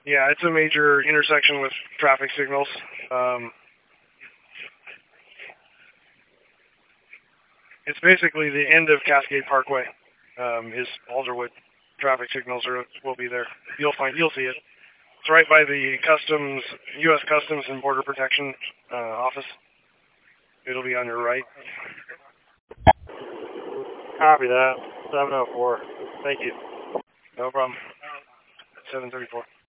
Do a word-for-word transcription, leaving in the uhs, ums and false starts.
Yeah, it's a major intersection with traffic signals. Um, it's basically the end of Cascade Parkway. Um, is Alderwood. Traffic signals are will be there. You'll find you'll see it. It's right by the Customs, U S Customs and Border Protection uh, office. It'll be on your right. Copy that. seven oh four. Thank you. No problem. seven thirty-four.